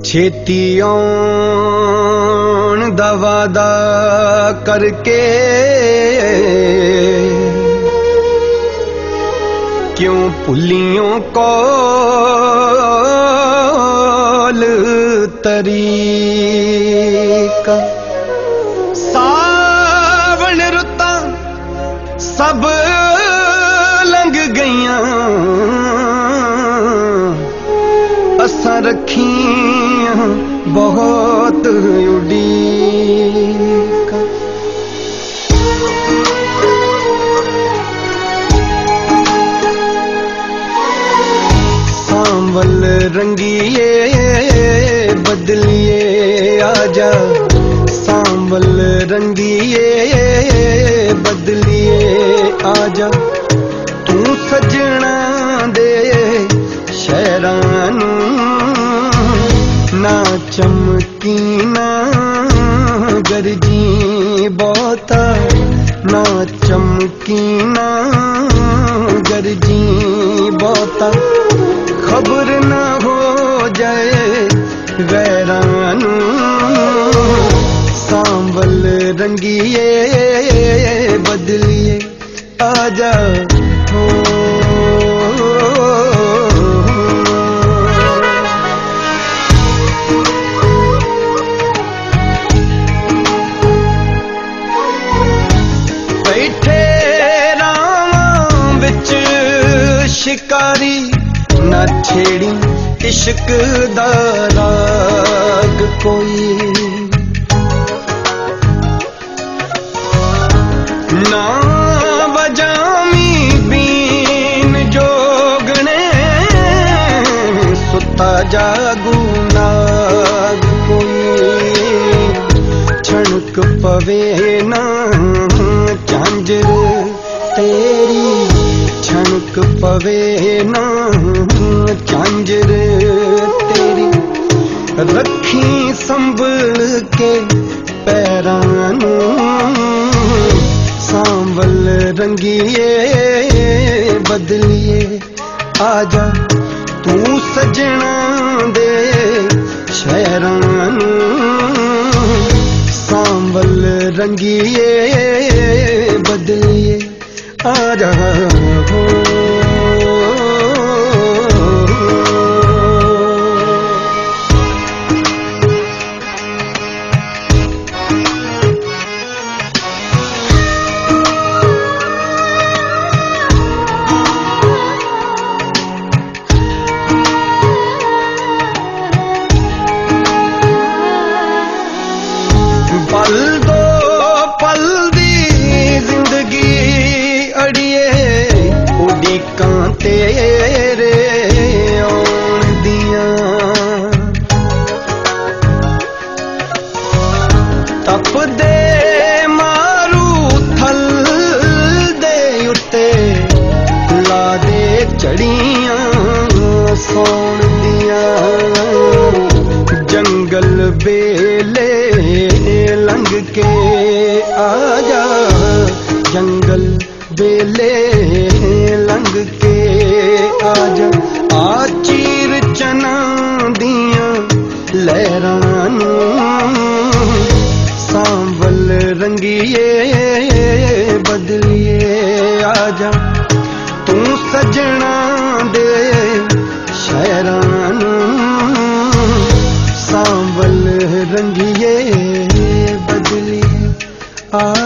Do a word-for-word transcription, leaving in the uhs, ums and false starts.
छेती आउण दा वादा करके क्यों भुलियों कौल तरीका। सावन रुतां सब लंघ गईयां असां रखियां बहुत उड़ीका। सांवल रंगिए बदलिए आजा, सांवल रंगिए बदलिए आजा। तू सजना दे शहरां नूं ना चमकी ना गरजी बहुता, ना चमकी ना गरजी बहुता। खबर ना हो जाए गैरां नूं सांवल रंगिए बदलिए आजा हो। बैठे रावां विच शिकारी ना छेड़ी इश्क दा राग कोई, ना बजामी बीन जोगने सुता जागू नाग कोई। छणक पवे ना झांझर तेरी, छणक पवे ना झांझर तेरी। रखी संभल के पैरां नूं सांवल रंगिए बदलिए आजा। तू सजना दे शहरां नूं सांवल रंगिए बदलिए आजा हो। पल दो पल दी जिंदगी अड़िए उड़ीकां तेरे आउण दियां। तपदे मारू थल दे उत्ते ला दे चढ़ियां सौण दियां। जंगल बेले लंघ के आजा, जंगल बेले लंघ के आजा। आ चीर चना दियां लहरां नूं सांवल रंगिए बदलिए आजा। तू सजना दे शहरां नूं सांवल रंगिए बदलिए आ।